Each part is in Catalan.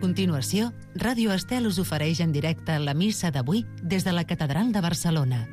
continuació, Ràdio Estel us ofereix en directe la missa d'avui des de la Catedral de Barcelona.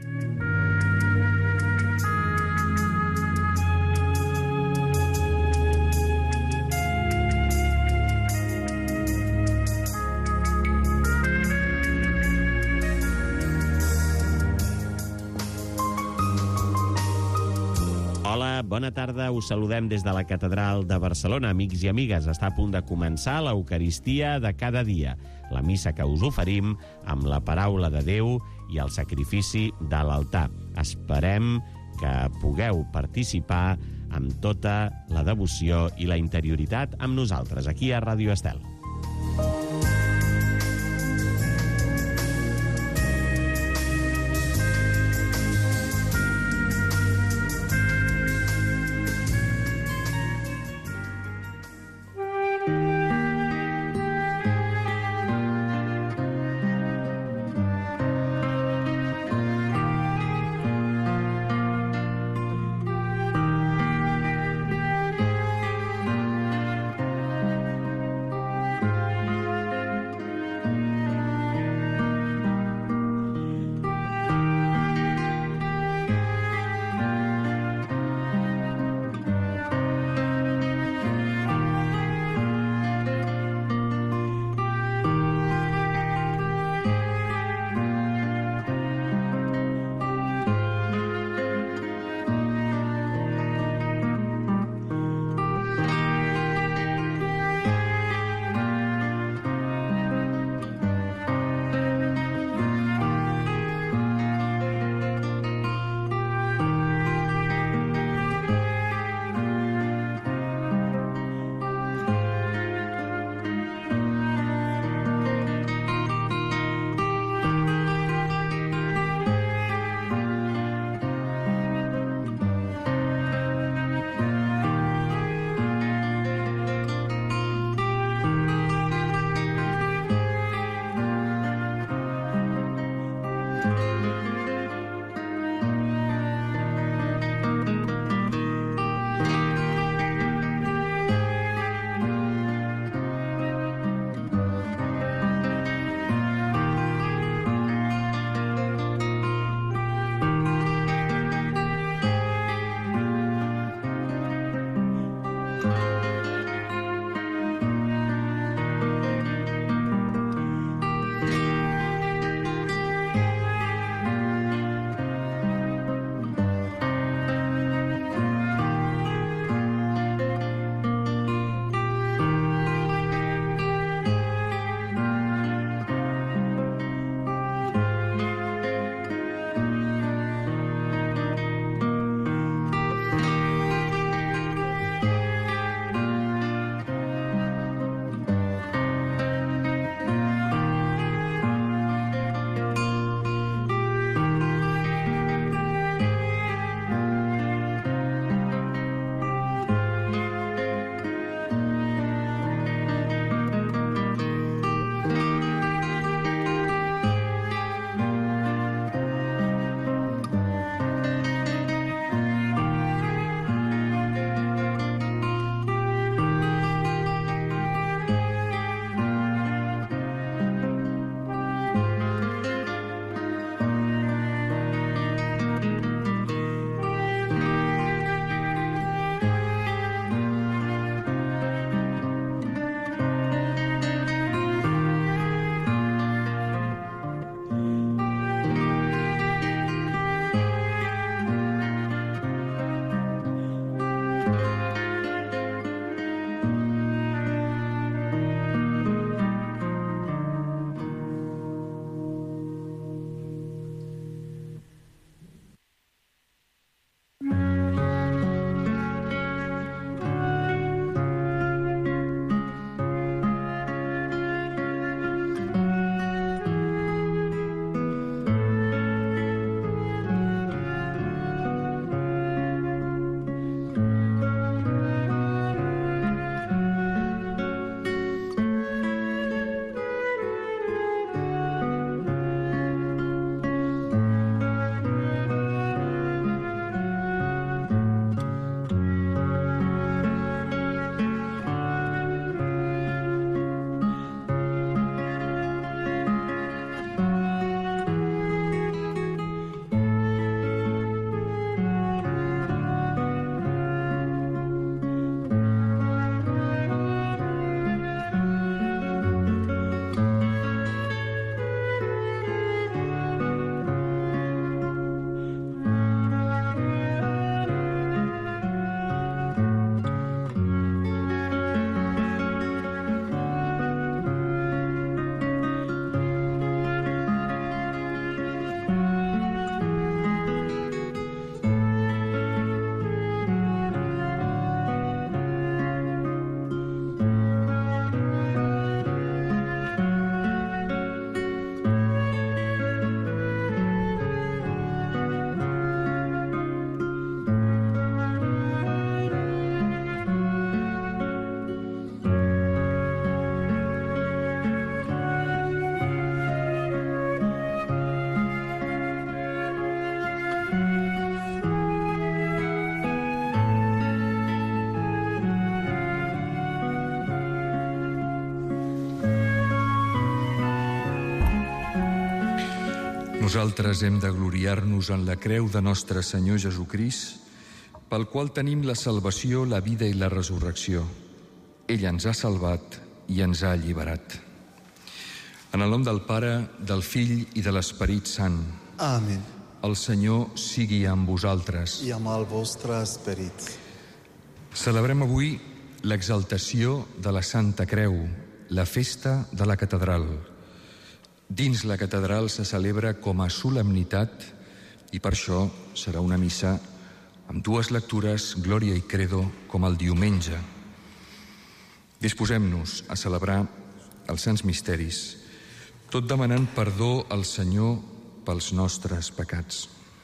Hola, bona tarda. Us saludem des de la Catedral de Barcelona. Amics i amigues, està a punt de començar l'Eucaristia de cada dia, la missa que us oferim amb la paraula de Déu i el sacrifici de l'altar. Esperem que pugueu participar amb tota la devoció i la interioritat amb nosaltres, aquí a Ràdio Estel. Nosaltres hem de gloriar-nos en la creu de nostre Senyor Jesucrist, pel qual tenim la salvació, la vida i la resurrecció. Ell ens ha salvat i ens ha alliberat. En el nom del Pare, del Fill i de l'Esperit Sant. Amén. El Senyor sigui amb vosaltres. I amb el vostre esperit. Celebrem avui l'exaltació de la Santa Creu, la festa de la catedral. Dins la catedral se celebra com a solemnitat i per això serà una missa amb dues lectures, Glòria i Credo, com el diumenge. Disposem-nos a celebrar els Sants Misteris, tot demanant perdó al Senyor pels nostres pecats.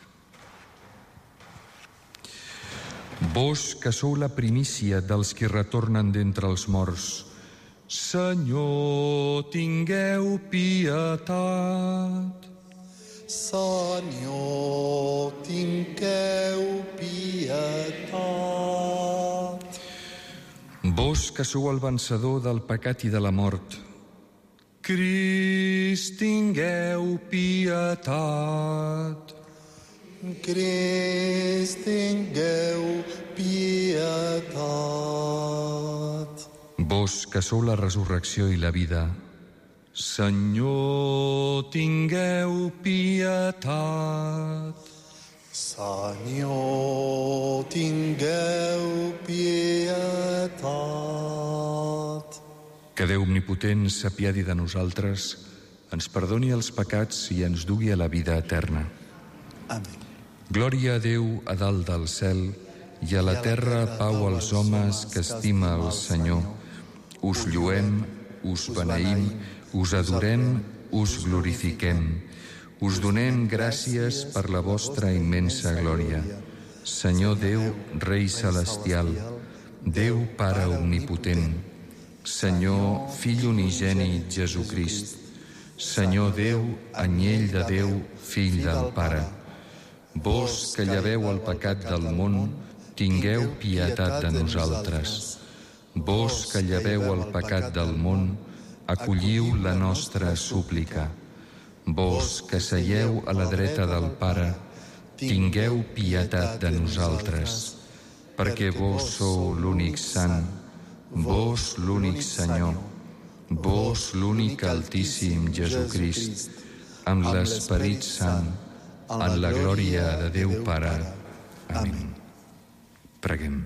Vós, que sou la primícia dels qui retornen d'entre els morts, Senyor, tingueu pietat. Senyor, tingueu pietat. Vós, que sou el vencedor del pecat i de la mort, Crist, tingueu pietat. Crist, tingueu pietat. Vós, que sou la resurrecció i la vida, Senyor, tingueu pietat. Senyor, tingueu pietat. Que Déu omnipotent s'apiadi de nosaltres, ens perdoni els pecats i ens dugui a la vida eterna. Amén. Glòria a Déu a dalt del cel i a la terra pau als homes que estima el Senyor. Us lluem, us beneïm, us adorem, us glorifiquem. Us donem gràcies per la vostra immensa glòria. Senyor Déu, Rei celestial, Déu Pare omnipotent, Senyor, Fill unigènit Jesucrist, Senyor Déu, Anyell de Déu, Fill del Pare. Vós, que lleveu el pecat del món, tingueu pietat de nosaltres. Vós, que lleveu el pecat del món, acolliu la nostra súplica. Vós, que seieu a la dreta del Pare, tingueu pietat de nosaltres, perquè vós sou l'únic sant, vós l'únic Senyor, vós l'únic Altíssim Jesucrist, amb l'Esperit Sant, en la glòria de Déu Pare. Amén. Preguem.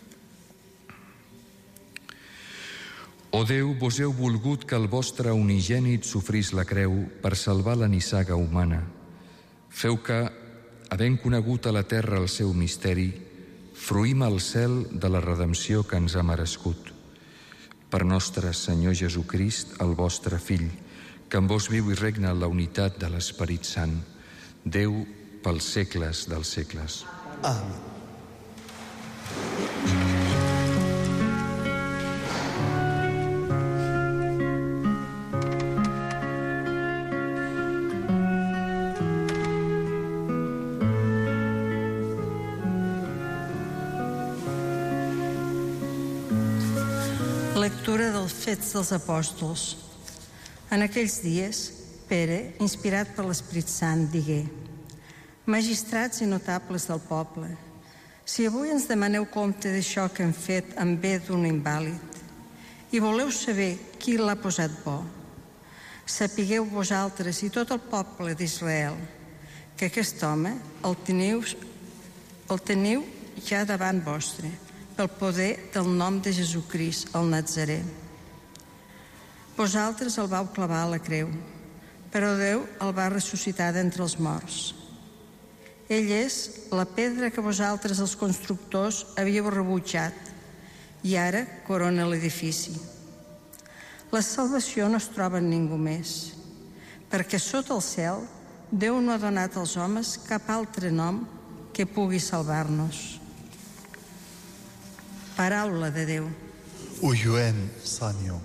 O Déu, vos heu volgut que el vostre unigènit sofrís la creu per salvar la nissaga humana. Feu que, havent conegut a la terra el seu misteri, fruïm al cel de la redempció que ens ha merescut. Per nostre Senyor Jesucrist, el vostre Fill, que en vos viu i regna la unitat de l'Esperit Sant, Déu pels segles dels segles. Amén. Lectura dels Fets dels Apòstols. En aquells dies, Pere, inspirat per l'Esperit Sant, digué: Magistrats i notables del poble, si avui ens demaneu compte d'això que hem fet en bé d'un invàlid i voleu saber qui l'ha posat bo, sapigueu vosaltres i tot el poble d'Israel que aquest home el teniu ja davant vostre, pel poder del nom de Jesucrist, el Nazarè. Vosaltres el vau clavar a la creu, però Déu el va ressuscitar d'entre els morts. Ell és la pedra que vosaltres, els constructors, havíeu rebutjat i ara corona l'edifici. La salvació no es troba en ningú més, perquè sota el cel Déu no ha donat als homes cap altre nom que pugui salvar-nos. Paraula de Déu. Ho lluem, Senyor.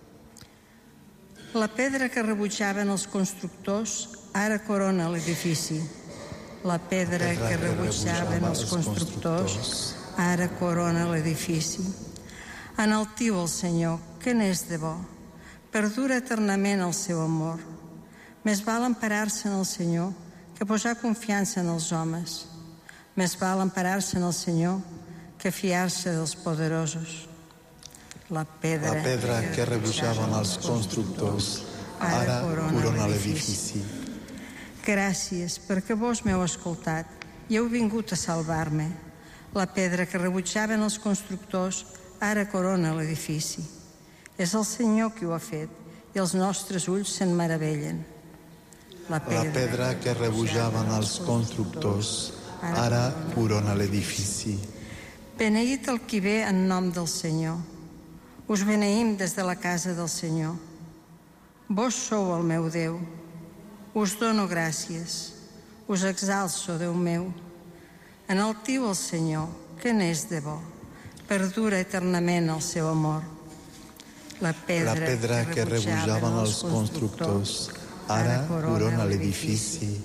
La pedra que rebutjaven els constructors ara corona l'edifici. La pedra que rebutjaven els constructors ara corona l'edifici. Enaltiu el Senyor, que n'és de bo. Perdura eternament el seu amor. Més val emparar-se en el Senyor que posar confiança en els homes. Més val emparar-se en el Senyor que fiar-se dels poderosos. La pedra que rebutjaven els constructors, ara corona l'edifici. Gràcies perquè vos m'heu escoltat i heu vingut a salvar-me. La pedra que rebutjaven els constructors, ara corona l'edifici. És el Senyor qui ho ha fet i els nostres ulls se'n meravellen. La pedra que rebutjaven els constructors, ara corona l'edifici. Beneït el qui ve en nom del Senyor. Us beneïm des de la casa del Senyor. Vos sou el meu Déu. Us dono gràcies. Us exalço, Déu meu. Enaltiu el Senyor, que n'és de bo. Perdura eternament el seu amor. La pedra que rebutjaven els constructors, ara corona l'edifici.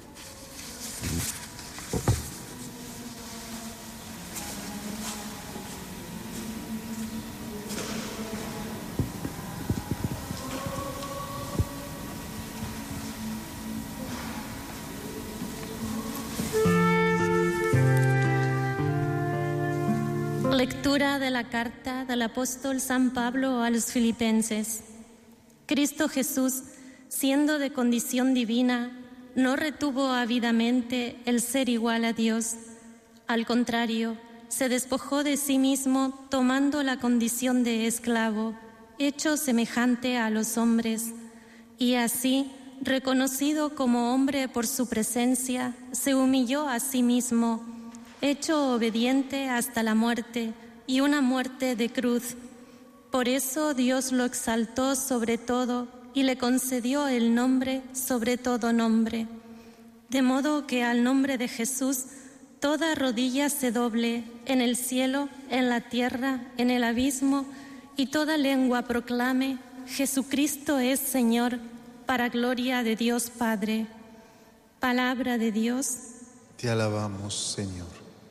Lectura de la carta del apóstol San Pablo a los Filipenses. Cristo Jesús, siendo de condición divina, no retuvo ávidamente el ser igual a Dios. Al contrario, se despojó de sí mismo tomando la condición de esclavo, hecho semejante a los hombres, y así, reconocido como hombre por su presencia, se humilló a sí mismo, hecho obediente hasta la muerte, y una muerte de cruz. Por eso Dios lo exaltó sobre todo y le concedió el nombre sobre todo nombre, de modo que al nombre de Jesús toda rodilla se doble en el cielo, en la tierra, en el abismo, y toda lengua proclame: Jesucristo es Señor, para gloria de Dios Padre. Palabra de Dios. Te alabamos, Señor.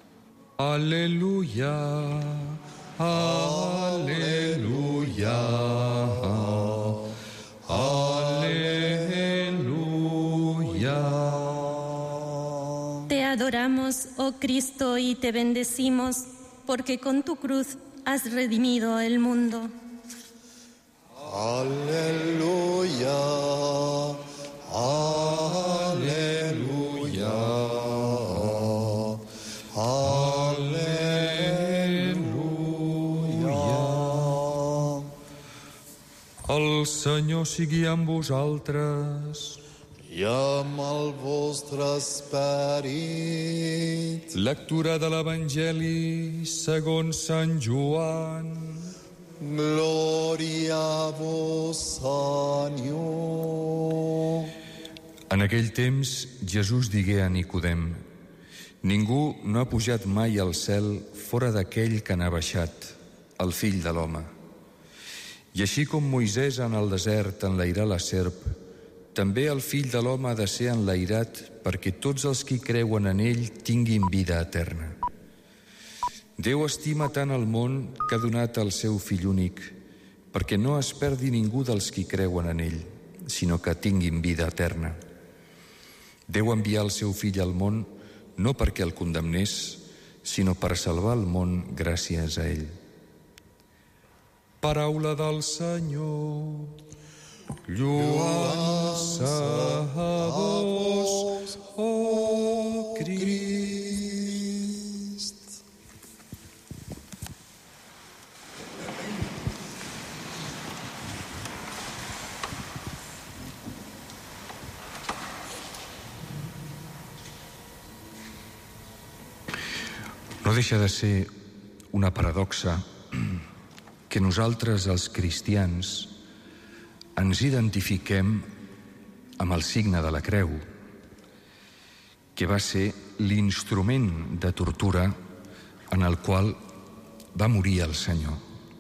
Aleluya, aleluya, aleluya. Te adoramos, oh Cristo, y te bendecimos, porque con tu cruz has redimido el mundo. Aleluya, aleluya, aleluya. El Senyor sigui amb vosaltres. I amb el vostre esperit. Lectura de l'Evangeli segons Sant Joan. Glòria a vos, Senyor. En aquell temps, Jesús digué a Nicodem: Ningú no ha pujat mai al cel fora d'aquell que n'ha baixat, el Fill de l'home. I així com Moisès en el desert enlairà la serp, també el Fill de l'home ha de ser enlairat perquè tots els qui creuen en ell tinguin vida eterna. Déu estima tant el món que ha donat el seu Fill únic, perquè no es perdi ningú dels qui creuen en ell, sinó que tinguin vida eterna. Déu envià el seu Fill al món no perquè el condemnés, sinó per salvar el món gràcies a ell. Paraula del Senyor. Lloança a vos, oh Crist. No deixa de ser una paradoxa que nosaltres, els cristians, ens identifiquem amb el signe de la creu, que va ser l'instrument de tortura en el qual va morir el Senyor.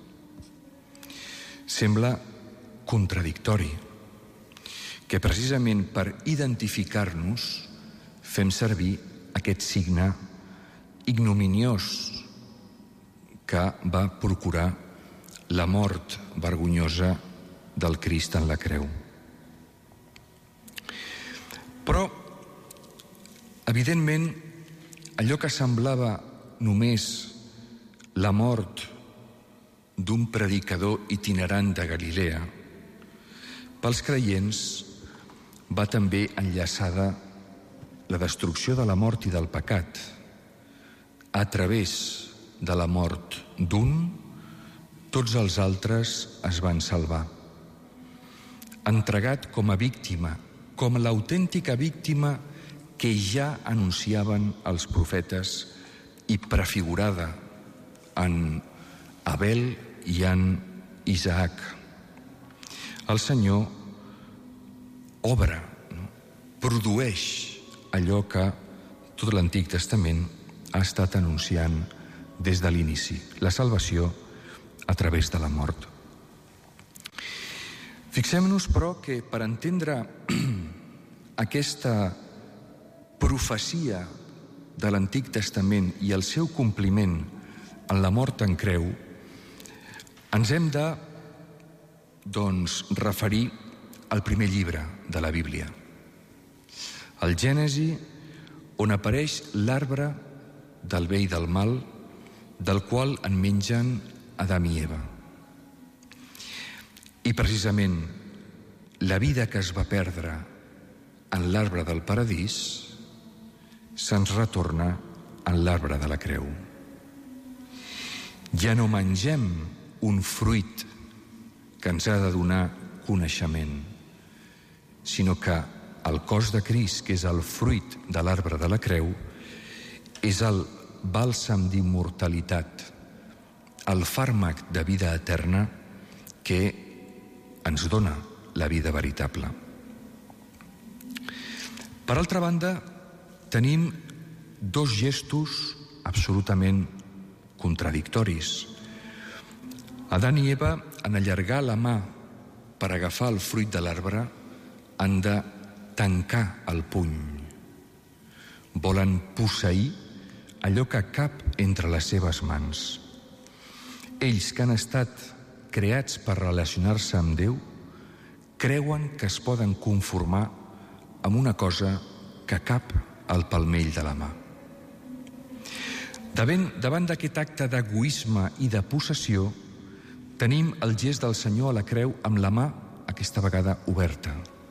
Sembla contradictori que precisament per identificar-nos fem servir aquest signe ignominiós que va procurar la mort vergonyosa del Crist en la creu. Però Evidentment, allò que semblava només la mort d'un predicador itinerant de Galilea, pels creients va també enllaçada la destrucció de la mort i del pecat. A través de la mort d'un, tots els altres es van salvar. Entregat com a víctima, com l'autèntica víctima que ja anunciaven els profetes i prefigurada en Abel i en Isaac. El Senyor obre, produeix allò que tot l'Antic Testament ha estat anunciant des de l'inici, la salvació a través de la mort. Fixem-nos, però, que per entendre aquesta profecia de l'Antic Testament i el seu compliment en la mort en creu, ens hem de, referir al primer llibre de la Bíblia, el Gènesi, on apareix l'arbre del bé i del mal, del qual en mengen Adam i Eva. I precisament la vida que es va perdre en l'arbre del paradís se'ns retorna en l'arbre de la creu. Ja no mengem un fruit que ens ha de donar coneixement, sinó que el cos de Crist, que és el fruit de l'arbre de la creu, és el bàlsam d'immortalitat, el fàrmac de vida eterna que ens dona la vida veritable. Per altra banda, tenim dos gestos absolutament contradictoris. Adán i Eva, en allargar la mà per agafar el fruit de l'arbre, han de tancar el puny. Volen posseir allò que cap entre les seves mans. Ells, que han estat creats per relacionar-se amb Déu, creuen que es poden conformar amb una cosa que cap al palmell de la mà. Davant d'aquest acte d'egoisme i de possessió, tenim el gest del Senyor a la creu amb la mà, aquesta vegada oberta,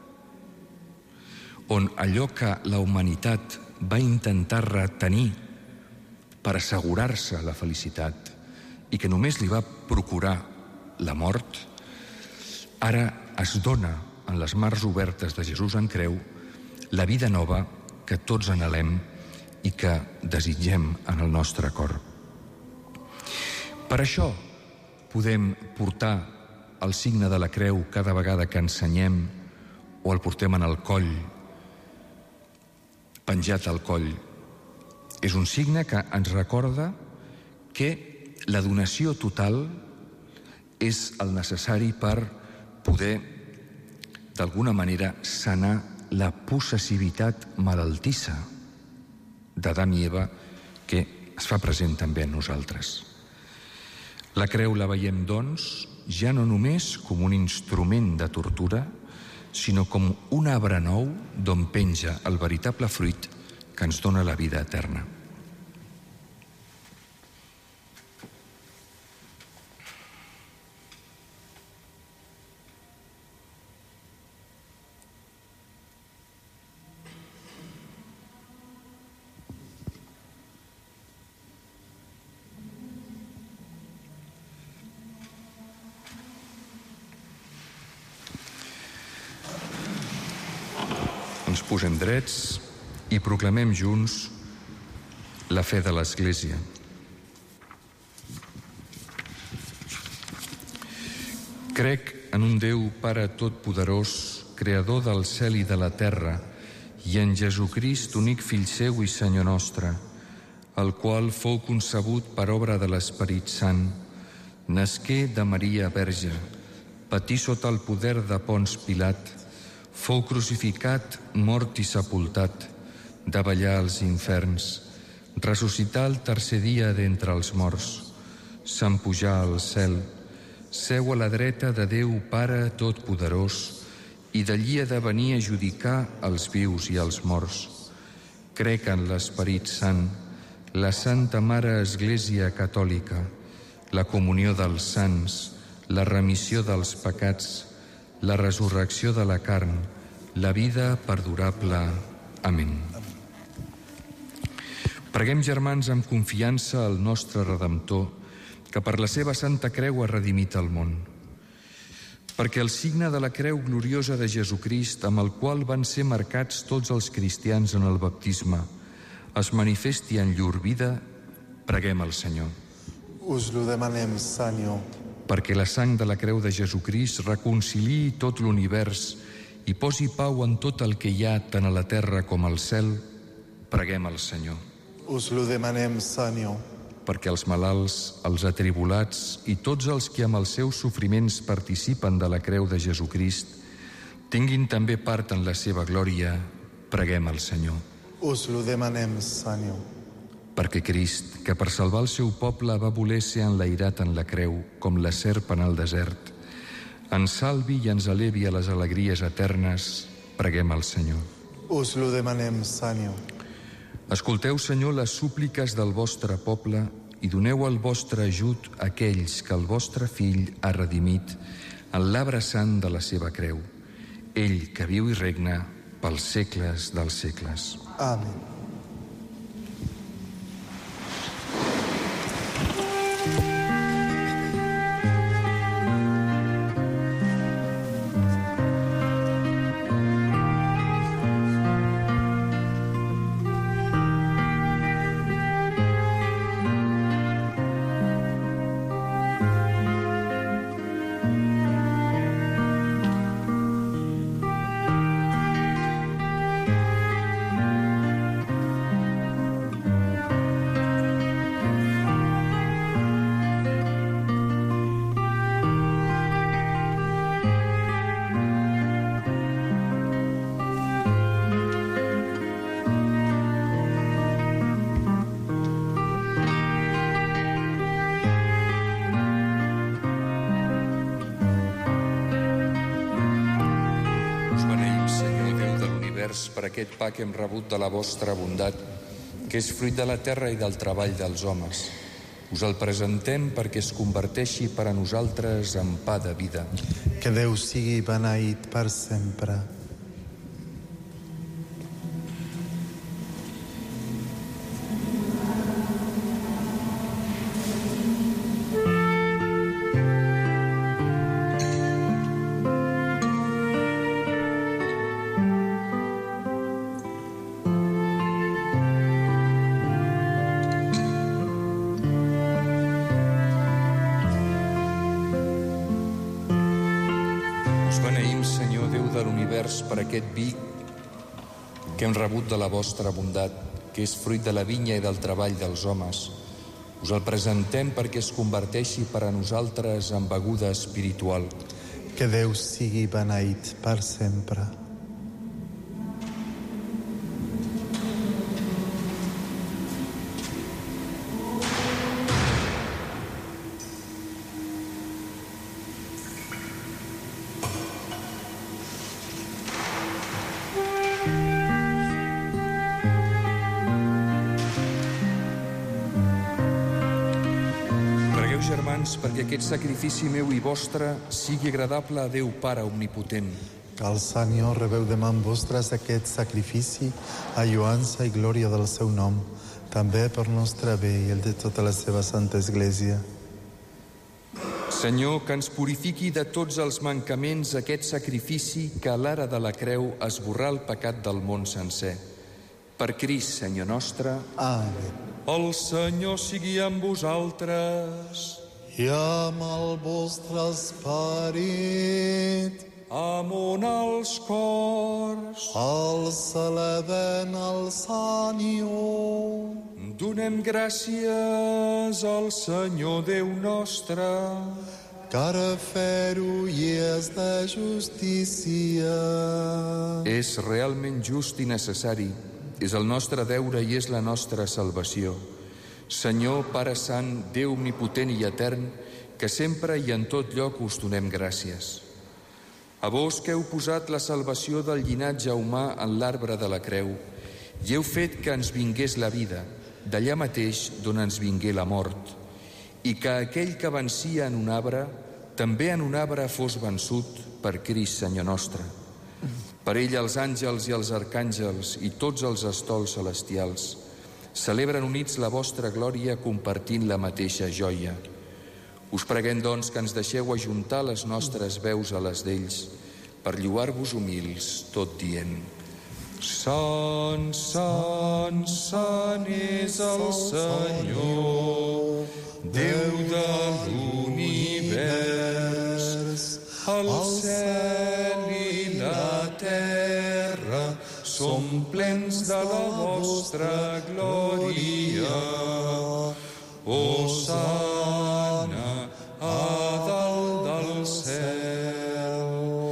on allò que la humanitat va intentar retenir per assegurar-se la felicitat i que només li va procurar la mort, ara es dona en les mans obertes de Jesús en creu la vida nova que tots anhelem i que desitgem en el nostre cor. Per això podem portar el signe de la creu cada vegada que ensenyem o el portem en el coll, penjat al coll. És un signe que ens recorda que la donació total és el necessari per poder, d'alguna manera, sanar la possessivitat malaltissa d'Adam i Eva que es fa present també en nosaltres. La creu la veiem, doncs, ja no només com un instrument de tortura, sinó com un arbre nou d'on penja el veritable fruit que ens dona la vida eterna. Ens posem drets i proclamem junts la fe de l'Església. Crec en un Déu Pare Totpoderós, creador del cel i de la terra, i en Jesucrist, únic Fill seu i Senyor nostre, el qual fou concebut per obra de l'Esperit Sant, nasqué de Maria Verge, patí sota el poder de Pons Pilat, fou crucificat, mort i sepultat, davallar als inferns, ressuscitar el tercer dia d'entre els morts, se'n pujar al cel, seu a la dreta de Déu Pare Totpoderós, i d'allí ha de venir a judicar els vius i els morts. Crec en l'Esperit Sant, la Santa Mare Església Catòlica, la comunió dels sants, la remissió dels pecats, la resurrecció de la carn, la vida perdurable. Amén. Preguem, germans, amb confiança al nostre Redemptor, que per la seva santa creu ha redimit el món. Perquè el signe de la creu gloriosa de Jesucrist, amb el qual van ser marcats tots els cristians en el baptisme, es manifesti en llur vida, preguem al Senyor. Us lo demanem, Senyor. Perquè la sang de la creu de Jesucrist reconciliï tot l'univers i posi pau en tot el que hi ha tant a la terra com al cel, preguem al Senyor. Us lo demanem, Senyor. Perquè els malalts, els atribulats i tots els que amb els seus sofriments participen de la creu de Jesucrist tinguin també part en la seva glòria, preguem al Senyor. Us lo demanem, Senyor. Perquè Crist, que per salvar el seu poble va voler ser enlairat en la creu, com la serp en el desert, ens salvi i ens elevi a les alegries eternes, preguem al Senyor. Us lo demanem, Senyor. Escolteu, Senyor, les súpliques del vostre poble i doneu el vostre ajut a aquells que el vostre Fill ha redimit en l'arbre sant de la seva creu, ell que viu i regna pels segles dels segles. Amén. Per aquest pa que hem rebut de la vostra bondat, que és fruit de la terra i del treball dels homes. Us el presentem perquè es converteixi per a nosaltres en pa de vida. Que Déu sigui beneït per sempre. Per aquest vi que hem rebut de la vostra bondat, que és fruit de la vinya i del treball dels homes. Us el presentem perquè es converteixi per a nosaltres en beguda espiritual. Que Déu sigui beneït per sempre. Perquè aquest sacrifici meu i vostre sigui agradable a Déu Pare Omnipotent. Que el Senyor rebeu de mans vostres aquest sacrifici a lloança i glòria del seu nom, també per nostre bé i el de tota la seva santa Església. Senyor, que ens purifiqui de tots els mancaments aquest sacrifici que a l'ara de la creu esborrà el pecat del món sencer. Per Crist, Senyor nostre. Amén. El Senyor sigui amb vosaltres. I amb el vostre esperit. Amunt els cors. Els elevem al Senyor. Donem gràcies al Senyor Déu nostre. Que ara fer-ho i és de justícia. És realment just i necessari. És el nostre deure i és la nostra salvació. Senyor, Pare Sant, Déu omnipotent i etern, que sempre i en tot lloc us donem gràcies. A vos que heu posat la salvació del llinatge humà en l'arbre de la creu i heu fet que ens vingués la vida, d'allà mateix d'on ens vingué la mort, i que aquell que vencia en un arbre, també en un arbre fos vençut per Crist, Senyor nostre. Per ell els àngels i els arcàngels i tots els estols celestials celebren units la vostra glòria compartint la mateixa joia. Us preguem, doncs, que ens deixeu ajuntar les nostres veus a les d'ells per lloar-vos humils, tot dient: Sant, Sant, Sant és el Senyor, Déu de l'univers. El cel i la terra són plens de la vostra glòria. Hosana a dalt del cel.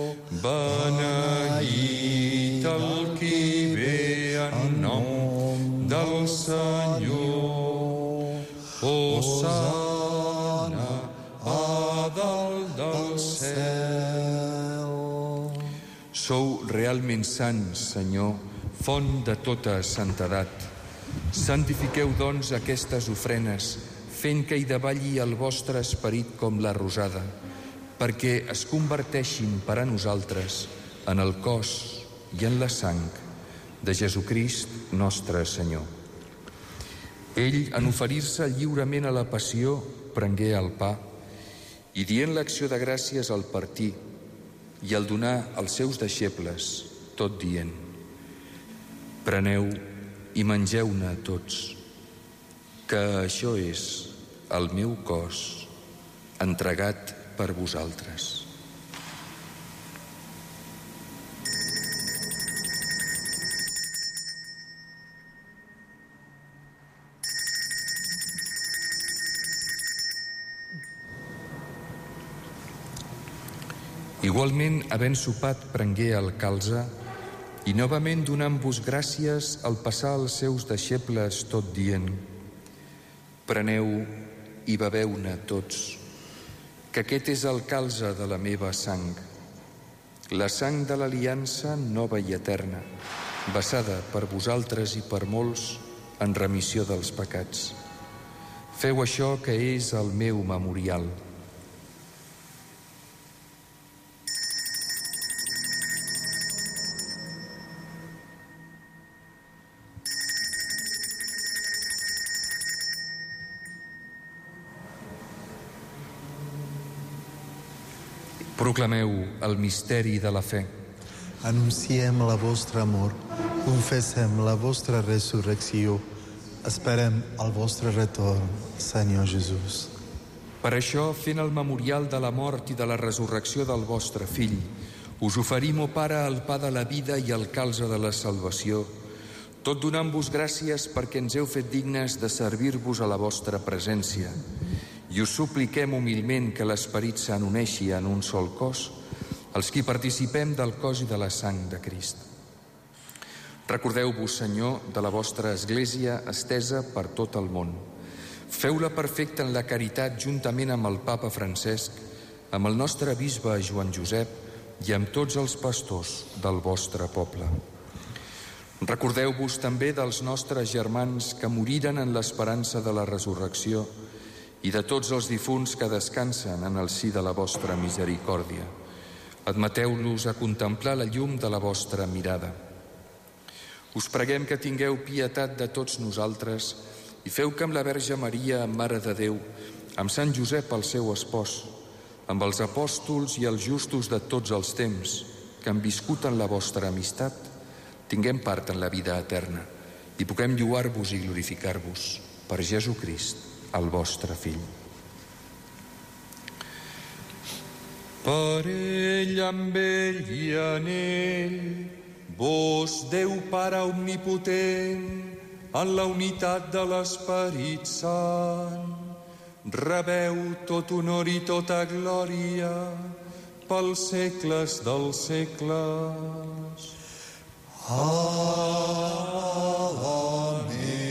Beneït el qui ve en nom del Senyor. Hosana a dalt del cel. Sou realment sants, Senyor, font de tota santedat. Santifiqueu, doncs, aquestes ofrenes, fent que hi davalli el vostre esperit com la rosada, perquè es converteixin per a nosaltres en el cos i en la sang de Jesucrist nostre Senyor. Ell, en oferir-se lliurement a la passió, prengué el pa i, dient l'acció de gràcies al partir i al donar als seus deixebles, tot dient: preneu i mengeu-ne tots, que això és el meu cos entregat per vosaltres. Igualment, havent sopat, prengué el calze i novament donant-vos gràcies al passar als seus deixebles, tot dient: preneu i beveu-ne tots, que aquest és el calze de la meva sang, la sang de l'aliança nova i eterna, vessada per vosaltres i per molts en remissió dels pecats. Feu això, que és el meu memorial. Proclameu el misteri de la fe. Anunciem la vostra amor, confessem la vostra resurrecció, esperem el vostre retorn, Senyor Jesús. Per això, fent el memorial de la mort i de la resurrecció del vostre Fill, us oferim, o Pare, el pa de la vida i el calze de la salvació, tot donant-vos gràcies perquè ens heu fet dignes de servir-vos a la vostra presència. I us supliquem humilment que l'Esperit Sant uneixi en un sol cos els qui participem del cos i de la sang de Crist. Recordeu-vos, Senyor, de la vostra Església estesa per tot el món. Feu-la perfecta en la caritat juntament amb el Papa Francesc, amb el nostre bisbe Joan Josep i amb tots els pastors del vostre poble. Recordeu-vos també dels nostres germans que moriren en l'esperança de la resurrecció i de tots els difunts que descansen en el si de la vostra misericòrdia. Admeteu-los a contemplar la llum de la vostra mirada. Us preguem que tingueu pietat de tots nosaltres i feu que amb la Verge Maria, Mare de Déu, amb Sant Josep, el seu espòs, amb els apòstols i els justos de tots els temps que han viscut en la vostra amistat, tinguem part en la vida eterna i puguem lloar-vos i glorificar-vos per Jesucrist, el vostre Fill. Per ell, amb ell i en ell, vos, Déu Pare omnipotent, en la unitat de l'Esperit Sant, rebeu tot honor i tota glòria pels segles dels segles. Amén.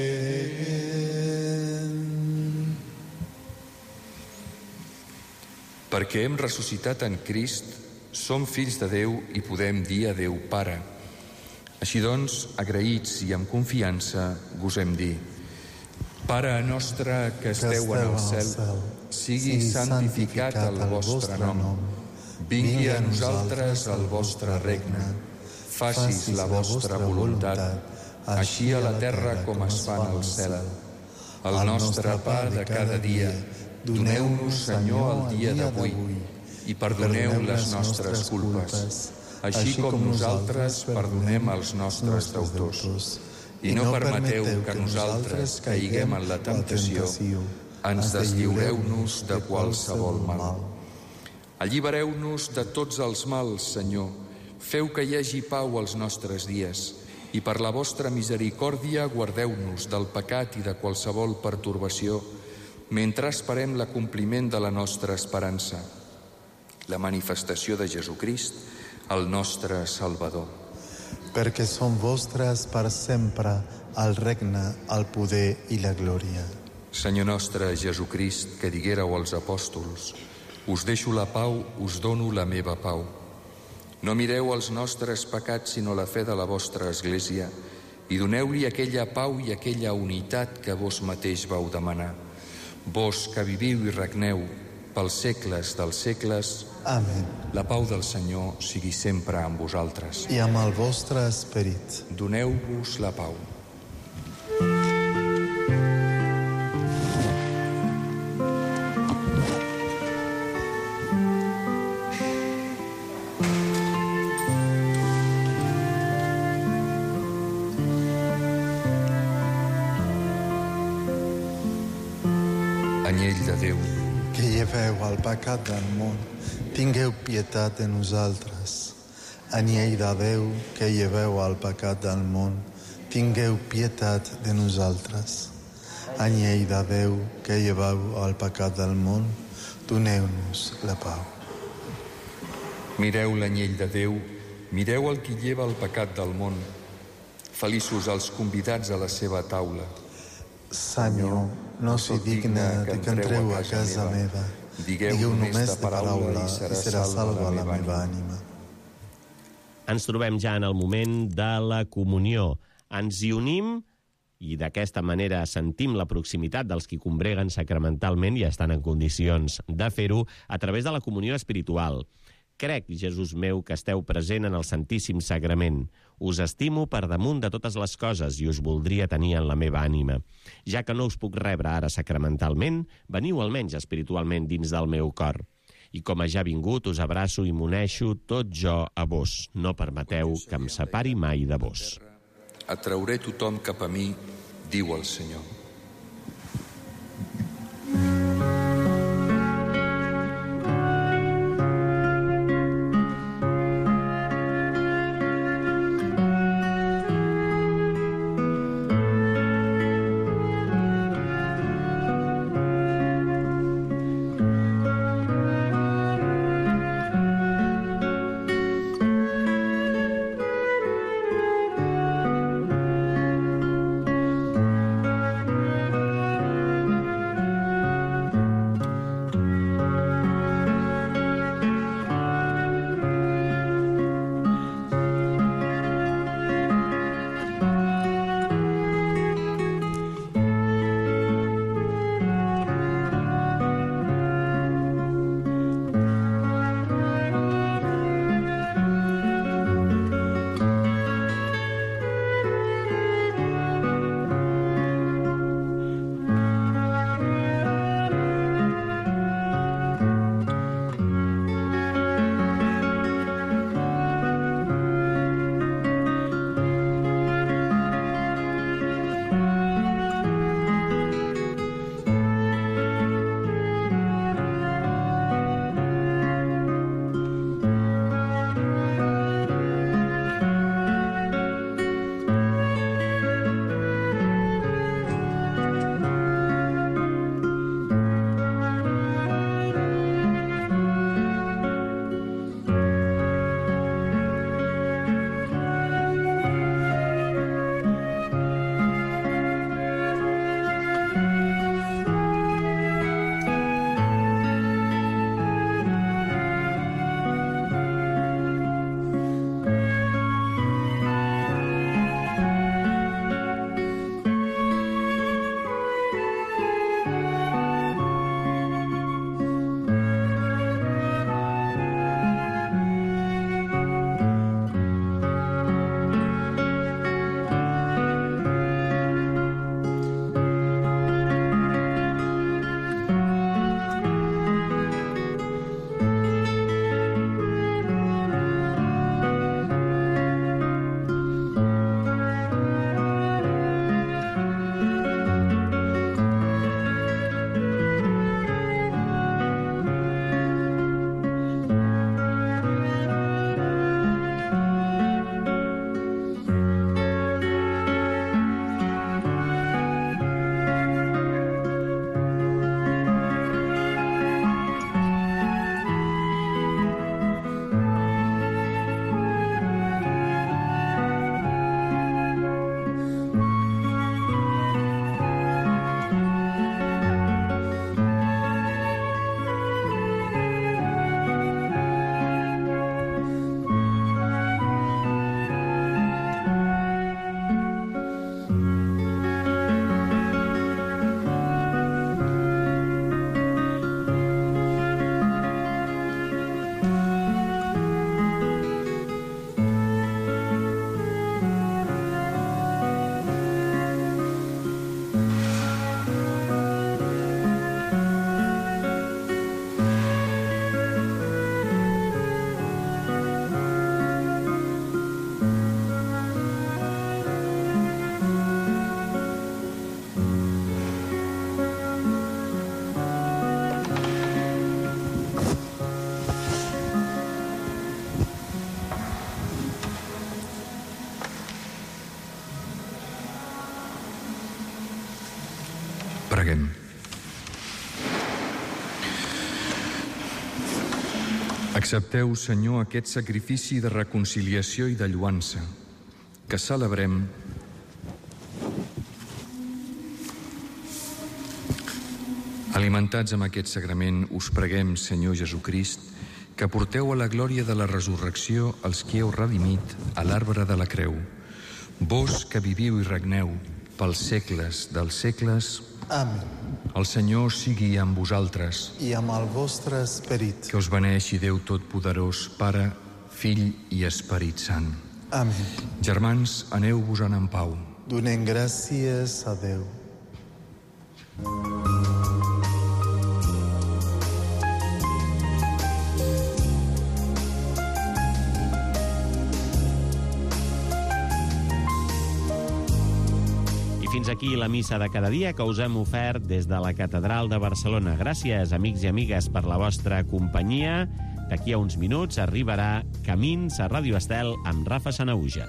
Perquè hem ressuscitat en Crist, som fills de Déu i podem dir a Déu Pare. Així doncs, agraïts i amb confiança, gosem dir: Pare nostre que esteu en el cel, sigui santificat el vostre nom. Vingui a nosaltres el vostre regne. Facis la vostra voluntat, així a la terra com es fa en el cel. El nostre pa de cada dia, doneu-nos, Senyor, el dia d'avui, i perdoneu les nostres culpes, així com nosaltres perdonem als nostres deutors. I no permeteu que nosaltres caiguem en la temptació. Ens deslliureu-nos de qualsevol mal. Allibereu-nos de tots els mals, Senyor. Feu que hi hagi pau als nostres dies i per la vostra misericòrdia guardeu-nos del pecat i de qualsevol pertorbació mentre esperem l'acompliment de la nostra esperança, la manifestació de Jesucrist, el nostre Salvador. Perquè són vostres per sempre el regne, el poder i la glòria. Senyor nostre Jesucrist, que diguéreu als apòstols: us deixo la pau, us dono la meva pau. No mireu els nostres pecats, sinó la fe de la vostra Església, i doneu-li aquella pau i aquella unitat que vos mateix vau demanar. Vos que viviu i regneu pels segles dels segles. Amén. La pau del Senyor sigui sempre amb vosaltres. I amb el vostre esperit. Doneu-vos la pau. Anyell de Déu, que lleveu el pecat del món, tingueu pietat de nosaltres. Anyell de Déu, que lleveu el pecat del món, tingueu pietat de nosaltres. Anyell de Déu, que lleveu el pecat del món, doneu-nos la pau. mireu l'anyell de Déu, mireu el qui lleva el pecat del món. Feliços els convidats a la seva taula. Senyor, no soc digne de que entreu a casa meva. Digueu només de paraula i serà salva la meva ànima. Ens trobem ja en el moment de la comunió. Ens hi unim i d'aquesta manera sentim la proximitat dels qui combreguen sacramentalment i estan en condicions de fer-ho a través de la comunió espiritual. Crec, Jesús meu, que esteu present en el Santíssim Sagrament. Us estimo per damunt de totes les coses i us voldria tenir en la meva ànima. Ja que no us puc rebre ara sacramentalment, veniu almenys espiritualment dins del meu cor. I com a ja vingut, us abraço i m'uneixo tot jo a vos. No permeteu que em separi mai de vos. Atrauré tothom cap a mi, diu el Senyor. Accepteu, Senyor, aquest sacrifici de reconciliació i de lloança, que celebrem alimentats amb aquest sagrament. Us preguem, Senyor Jesucrist, que porteu a la glòria de la resurrecció els que heu redimit a l'arbre de la creu. Vos que viviu i regneu pels segles dels segles. Amén. El Senyor sigui amb vosaltres. I amb el vostre esperit. Que us beneeixi Déu Totpoderós, Pare, Fill i Esperit Sant. Amén. Germans, aneu-vos-en en pau. Donem gràcies a Déu. Fins aquí la missa de cada dia que us hem ofert des de la Catedral de Barcelona. Gràcies, amics i amigues, per la vostra companyia. D'aquí a uns minuts arribarà Camins a Ràdio Estel amb Rafa Sanahuja.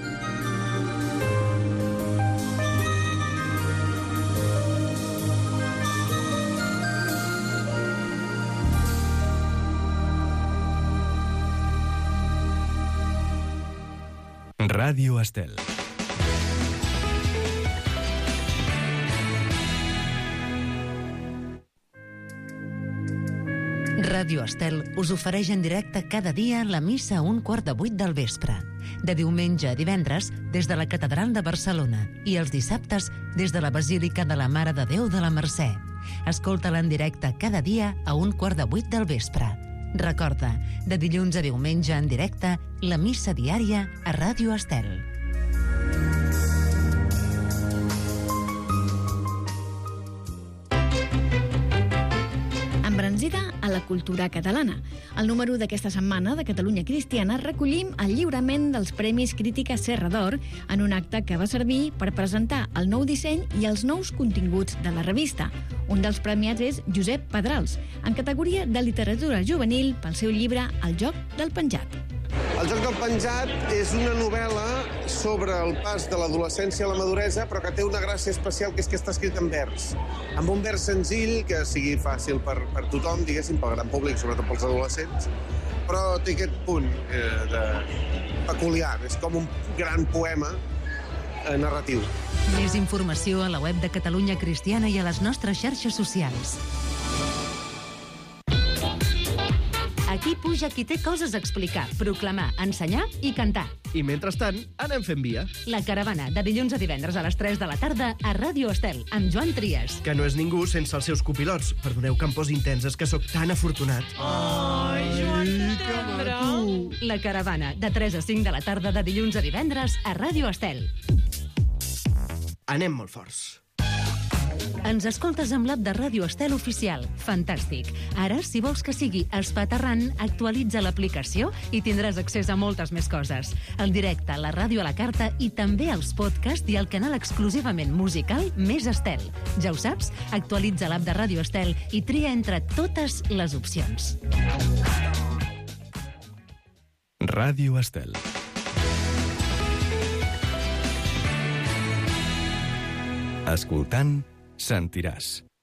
Ràdio Estel. Ràdio Estel us ofereix en directe cada dia la missa a 7:15 del vespre. De diumenge a divendres des de la Catedral de Barcelona i els dissabtes des de la Basílica de la Mare de Déu de la Mercè. Escolta-la en directe cada dia a 7:15 del vespre. Recorda, de dilluns a diumenge en directe, la missa diària a Ràdio Estel. Embranzida a la cultura catalana. Al número d'aquesta setmana de Catalunya Cristiana recollim el lliurament dels Premis Crítica Serra d'Or en un acte que va servir per presentar el nou disseny i els nous continguts de la revista. Un dels premiats és Josep Pedrals, en categoria de literatura juvenil pel seu llibre El joc del penjat. El joc del penjat és una novel·la sobre el pas de l'adolescència a la maduresa, però que té una gràcia especial, que és que està escrit en vers. Amb un vers senzill, que sigui fàcil per tothom, diguéssim, pel gran públic, sobretot pels adolescents, però té aquest punt peculiar. És com un gran poema narratiu. Més informació a la web de Catalunya Cristiana i a les nostres xarxes socials. Aquí puja qui té coses a explicar, proclamar, ensenyar i cantar. I mentrestant, anem fent via. La Caravana, de dilluns a divendres a les 3 de la tarda a Ràdio Estel, amb Joan Trias. Que no és ningú sense els seus copilots. Perdoneu que em posi intenses, que sóc tan afortunat. Ai, Joan tendre! La Caravana, de 3 a 5 de la tarda de dilluns a divendres a Ràdio Estel. Anem molt forts. Ens escoltes amb l'app de Ràdio Estel Oficial. Fantàstic. Ara, si vols que sigui espaterrant, actualitza l'aplicació i tindràs accés a moltes més coses. El directe, la ràdio a la carta i també els podcasts i el canal exclusivament musical Més Estel. Ja ho saps? Actualitza l'app de Ràdio Estel i tria entre totes les opcions. Ràdio Estel. Escoltant, sentiràs.